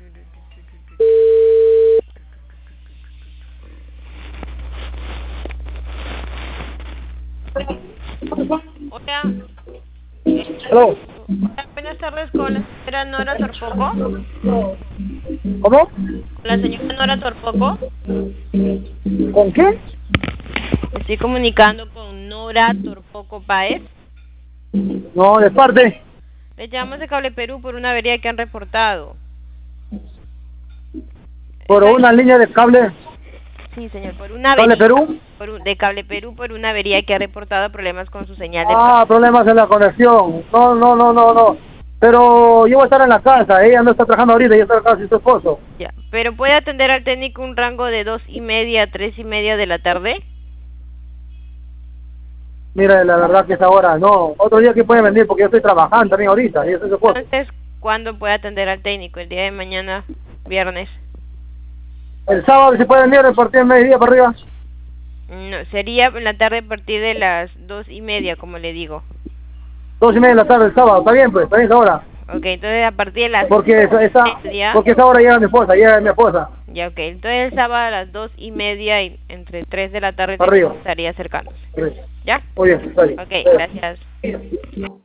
Hola. Hello. Buenas tardes con la señora Nora Torpoco. ¿Cómo? La señora Nora Torpoco. ¿Con quién? Me estoy comunicando con Nora Torpoco Páez. No, de parte. Le llamamos de Cable Perú por una avería que han reportado. Por una línea de cable. Sí, señor, por una ¿Cable avería. Perú? De Cable Perú por una avería que ha reportado problemas con su señal de... Problemas en la conexión. No. Pero yo voy a estar en la casa. Ella no está trabajando ahorita, ella está en la casa de su esposo. Ya, pero puede atender al técnico un rango de 2:30 a 3:30 de la tarde. Mira, la verdad que es ahora, no. Otro día que puede venir porque yo estoy trabajando también ahorita. Y yo soy su esposo. Entonces, ¿cuándo puede atender al técnico? El día de mañana, viernes. El sábado, si puede venir, a partir del mediodía para arriba. No, sería en la tarde a partir de las 2:30, como le digo. 2:30 de la tarde el sábado. Está bien, pues, está bien esa hora. Ok, entonces a partir de las Porque esa hora llega mi esposa, llega mi esposa. Ya, ok. Entonces el sábado a las 2:30 y entre 3 de la tarde Arriba. estaría acercándose. Arriba. ¿Ya? Muy bien, está bien. Ok, gracias.